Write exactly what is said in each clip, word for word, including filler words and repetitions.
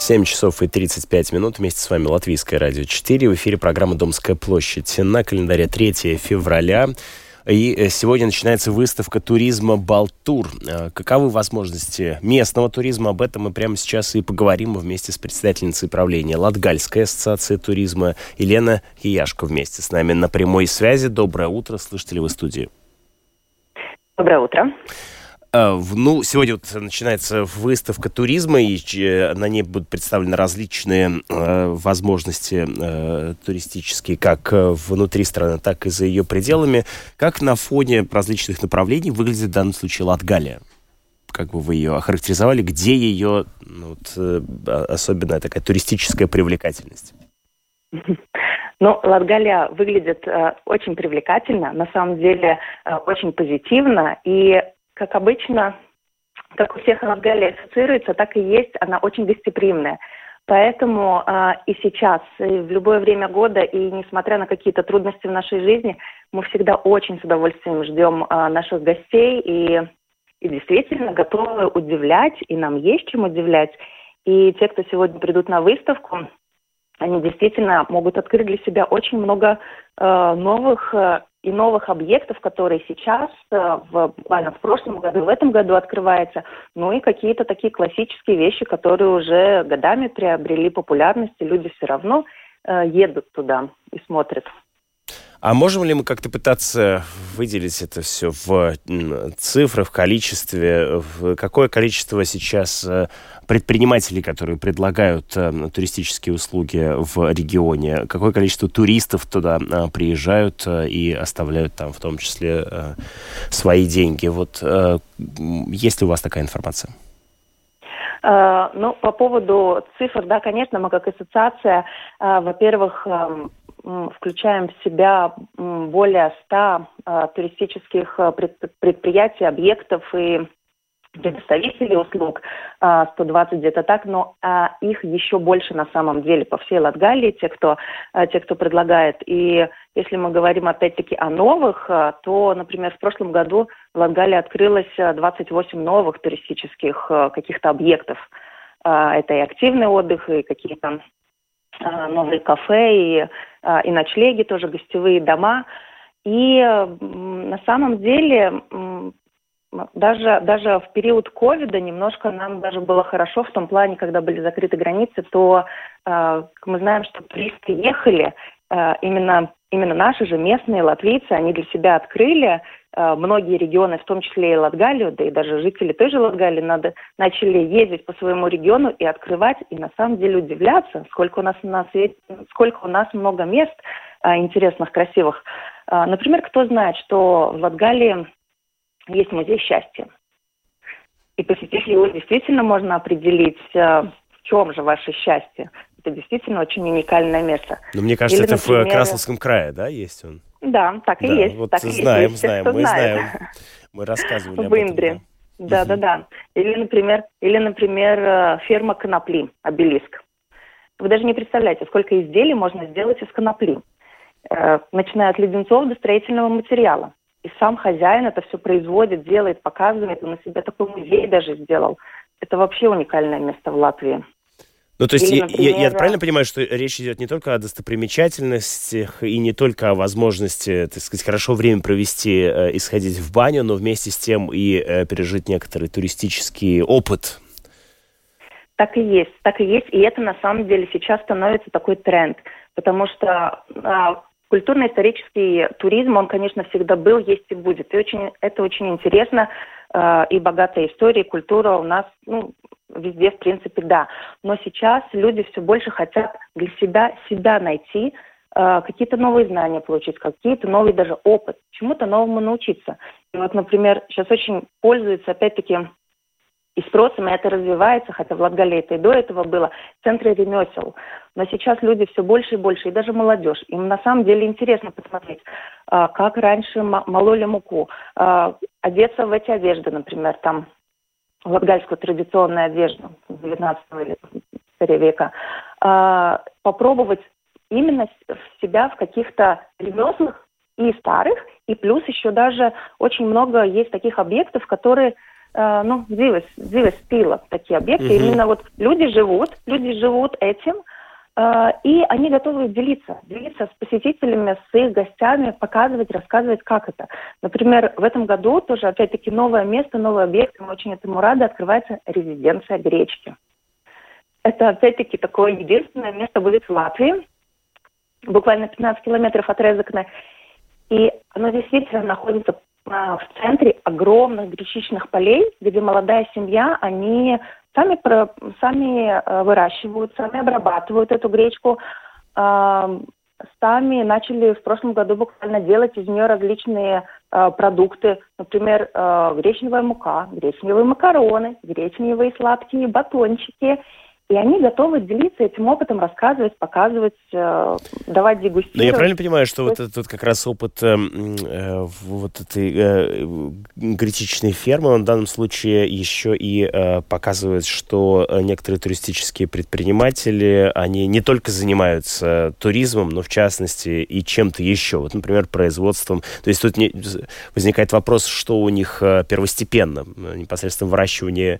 семь часов и тридцать пять минут. Вместе с вами Латвийское радио четыре. В эфире программа «Домская площадь». На календаре третьего февраля. И сегодня начинается выставка туризма «Балтур». Каковы возможности местного туризма? Об этом мы прямо сейчас и поговорим вместе с председательницей правления Латгальской ассоциации туризма Елена Хияшко вместе с нами на прямой связи. Доброе утро. Слышите ли вы студию? Доброе утро. Ну, сегодня вот начинается выставка туризма, и на ней будут представлены различные э, возможности э, туристические, как внутри страны, так и за ее пределами. Как на фоне различных направлений выглядит в данном случае Латгалия? Как бы вы ее охарактеризовали? Где ее ну, вот, э, особенная такая туристическая привлекательность? Ну, Латгалия выглядит э, очень привлекательно, на самом деле э, очень позитивно, и как обычно, как у всех Латгалия ассоциируется, так и есть, она очень гостеприимная. Поэтому э, и сейчас, и в любое время года, и несмотря на какие-то трудности в нашей жизни, мы всегда очень с удовольствием ждем э, наших гостей и, и действительно готовы удивлять, и нам есть чем удивлять. И те, кто сегодня придут на выставку, они действительно могут открыть для себя очень много э, новых э, и новых объектов, которые сейчас, э, в, буквально в прошлом году, в этом году открываются, ну и какие-то такие классические вещи, которые уже годами приобрели популярность, и люди все равно э, едут туда и смотрят. А можем ли мы как-то пытаться выделить это все в цифрах, в количестве? В какое количество сейчас предпринимателей, которые предлагают туристические услуги в регионе, какое количество туристов туда приезжают и оставляют там в том числе свои деньги? Вот есть ли у вас такая информация? Uh, ну, по поводу цифр, да, конечно, мы как ассоциация, uh, во-первых, um, включаем в себя более ста uh, туристических предприятий, объектов и представителей услуг, uh, сто двадцать где-то так, но uh, их еще больше на самом деле по всей Латгалии, те, кто, uh, те, кто предлагает. И если мы говорим опять-таки о новых, uh, то, например, в прошлом году в Латгалии открылось двадцать восемь новых туристических uh, каких-то объектов. Uh, это и активный отдых, и какие-то uh, новые кафе, и, uh, и ночлеги, тоже гостевые дома. И uh, на самом деле um, Даже, даже в период ковида немножко нам даже было хорошо в том плане, когда были закрыты границы, то э, мы знаем, что туристы ехали, э, именно, именно наши же местные латвийцы, они для себя открыли э, многие регионы, в том числе и Латгалию, да и даже жители той же Латгалии надо, начали ездить по своему региону и открывать, и на самом деле удивляться, сколько у нас на свете, сколько у нас много мест э, интересных, красивых. Э, например, кто знает, что в Латгалии есть музей счастья. И посетив его, действительно можно определить, в чем же ваше счастье. Это действительно очень уникальное место. Но мне кажется, Или, это например... в Краснодарском крае, да, есть он? Да, так и да, есть. Вот так знаем, и есть. знаем, Все, мы знает. знаем. Мы рассказывали об этом. В Индре. Да, uh-huh. да, да. Или, например, или, например, ферма конопли, обелиск. Вы даже не представляете, сколько изделий можно сделать из конопли. Начиная от леденцов до строительного материала. И сам хозяин это все производит, делает, показывает. Он на себе такой музей даже сделал. Это вообще уникальное место в Латвии. Ну, то есть Или, я, например... я, я правильно понимаю, что речь идет не только о достопримечательностях и не только о возможности, так сказать, хорошо время провести э, и сходить в баню, но вместе с тем и э, пережить некоторый туристический опыт? Так и есть, так и есть. И это на самом деле сейчас становится такой тренд. Потому что... Э, Культурно-исторический туризм, он, конечно, всегда был, есть и будет. И очень, это очень интересно, э, и богатая история, и культура у нас ну, везде, в принципе, да. Но сейчас люди все больше хотят для себя, себя найти, э, какие-то новые знания получить, какие-то новые даже опыт, чему-то новому научиться. И вот, например, сейчас очень пользуются, опять-таки, и спросом, и это развивается, хотя в Латгалии это и до этого было, центры ремесел. Но сейчас люди все больше и больше, и даже молодежь. Им на самом деле интересно посмотреть, как раньше мололи муку, одеться в эти одежды, например, там, латгальскую традиционную одежду девятнадцатого или скорее века, попробовать именно себя в каких-то ремеслах и старых, и плюс еще даже очень много есть таких объектов, которые э, ну, dzīves, dzīves стиля такие объекты. Mm-hmm. Именно вот люди живут, люди живут этим, э, и они готовы делиться, делиться с посетителями, с их гостями, показывать, рассказывать, как это. Например, в этом году тоже, опять-таки, новое место, новый объект, мы очень этому рады, открывается резиденция гречки. Это, опять-таки, такое единственное место будет в Латвии, буквально пятнадцать километров от Резекне. И оно действительно находится а, в центре огромных гречичных полей, где молодая семья, они сами, про, сами а, выращивают, сами обрабатывают эту гречку, а, сами начали в прошлом году буквально делать из нее различные а, продукты, например, а, гречневая мука, гречневые макароны, гречневые сладкие батончики. И они готовы делиться этим опытом, рассказывать, показывать, э, давать дегустировать. Но я правильно понимаю, что вот этот вот как раз опыт э, э, вот этой э, гречичной фермы, он в данном случае еще и э, показывает, что некоторые туристические предприниматели, они не только занимаются туризмом, но в частности и чем-то еще. Вот, например, производством. То есть тут не, возникает вопрос, что у них первостепенно, непосредственно выращивание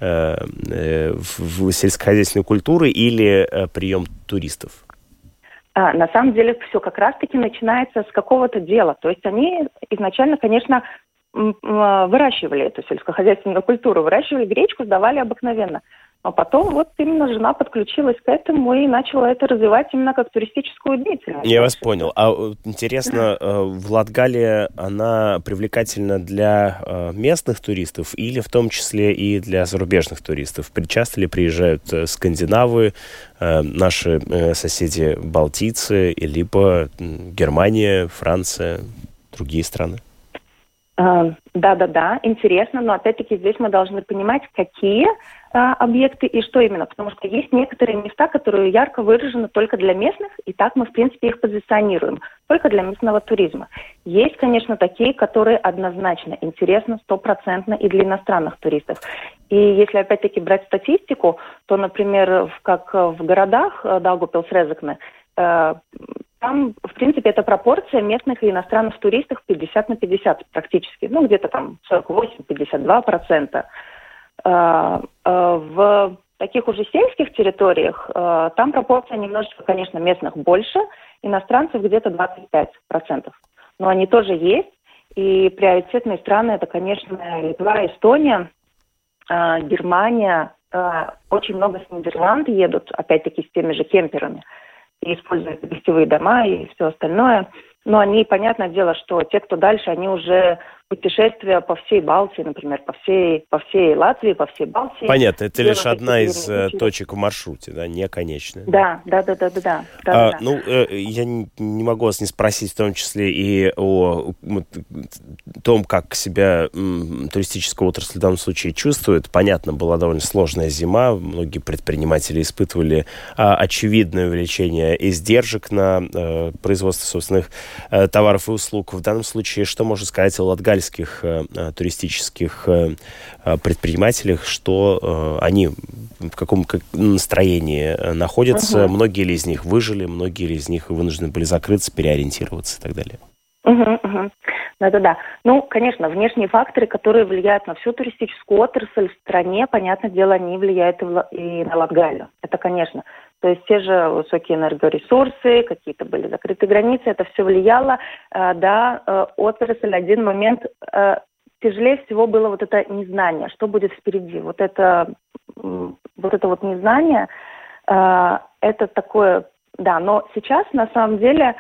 в сельскохозяйственной культуры или прием туристов? А, на самом деле все как раз-таки начинается с какого-то дела. То есть они изначально, конечно, выращивали эту сельскохозяйственную культуру, выращивали гречку, сдавали обыкновенно. А потом вот именно жена подключилась к этому и начала это развивать именно как туристическую деятельность. Я вас понял. А интересно, в Латгалии она привлекательна для местных туристов или в том числе и для зарубежных туристов? Часто ли приезжают скандинавы, наши соседи балтийцы, либо Германия, Франция, другие страны? Да-да-да, интересно, но опять-таки здесь мы должны понимать, какие а, объекты и что именно, потому что есть некоторые места, которые ярко выражены только для местных, и так мы, в принципе, их позиционируем, только для местного туризма. Есть, конечно, такие, которые однозначно интересны стопроцентно и для иностранных туристов. И если, опять-таки, брать статистику, то, например, в, как в городах Даугавпилс, Резекне, э, там, в принципе, эта пропорция местных и иностранных туристов пятьдесят на пятьдесят практически. Ну, где-то там сорок восемь - пятьдесят два процента. В таких уже сельских территориях там пропорция немножечко, конечно, местных больше, иностранцев где-то двадцать пять процентов. Но они тоже есть. И приоритетные страны – это, конечно, Литва, Эстония, Германия. Очень много с Нидерланд едут, опять-таки, с теми же кемперами. И используют гостевые дома и все остальное. Но они, понятное дело, что те, кто дальше, они уже путешествия по всей Балтии, например, по всей, по всей Латвии, по всей Балтии. Понятно, это лишь одна из случаев. Точек в маршруте, да, не конечная. Да, да, да, да, да, да. А, да. Ну, э, я не, не могу вас не спросить, в том числе и о, о том, как себя м, туристическая отрасль в данном случае чувствует. Понятно, была довольно сложная зима, многие предприниматели испытывали а, очевидное увеличение издержек на э, производство собственных э, товаров и услуг. В данном случае, что можно сказать о латгальских туристических предпринимателях, что они в каком настроении находятся, uh-huh. многие ли из них выжили, многие ли из них вынуждены были закрыться, переориентироваться и так далее. Uh-huh, uh-huh. Да-да-да. Ну, конечно, внешние факторы, которые влияют на всю туристическую отрасль в стране, понятное дело, они влияют и на Латгалию. Это, конечно. То есть те же высокие энергоресурсы, какие-то были закрыты границы, это все влияло. Да, отрасль, один момент, тяжелее всего было вот это незнание, что будет впереди. Вот это вот, это вот незнание, это такое, да, но сейчас на самом деле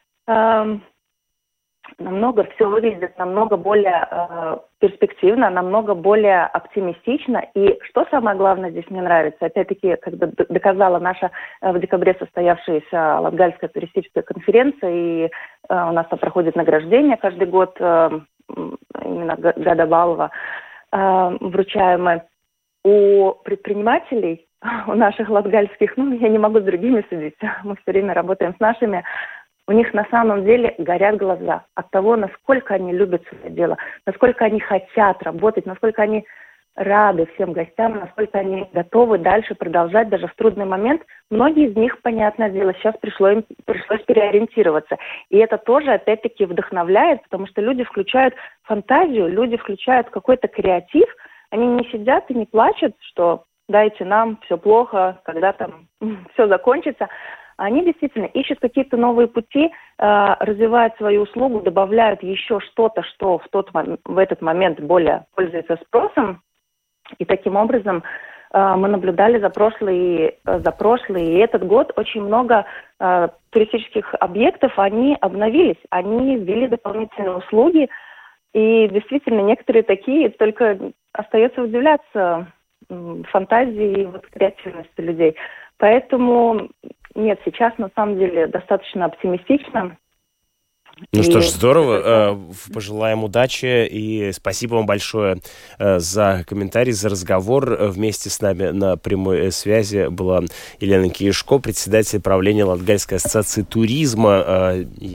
намного все выглядит намного более э, перспективно, намного более оптимистично. И что самое главное здесь мне нравится, опять-таки, когда доказала наша э, в декабре состоявшаяся Латгальская туристическая конференция, и э, у нас там проходит награждение каждый год, э, именно Гада Балова, э, вручаемое. У предпринимателей, у наших латгальских, ну, я не могу с другими судить, мы все время работаем с нашими, у них на самом деле горят глаза от того, насколько они любят свое дело, насколько они хотят работать, насколько они рады всем гостям, насколько они готовы дальше продолжать даже в трудный момент. Многие из них, понятное дело, сейчас пришло им, пришлось переориентироваться. И это тоже, опять-таки, вдохновляет, потому что люди включают фантазию, люди включают какой-то креатив, они не сидят и не плачут, что дайте нам, все плохо, когда там все закончится. Они действительно ищут какие-то новые пути, э, развивают свою услугу, добавляют еще что-то, что в, тот, в этот момент более пользуется спросом. И таким образом э, мы наблюдали за прошлый, за прошлый и этот год очень много э, туристических объектов, они обновились, они ввели дополнительные услуги. И действительно, некоторые такие, только остается удивляться э, фантазии и вот, креативности людей. Поэтому нет, сейчас на самом деле достаточно оптимистично. Ну и... что ж, здорово. Пожелаем удачи и спасибо вам большое за комментарий, за разговор. Вместе с нами на прямой связи была Елена Киешко, председатель правления Латгальской ассоциации туризма.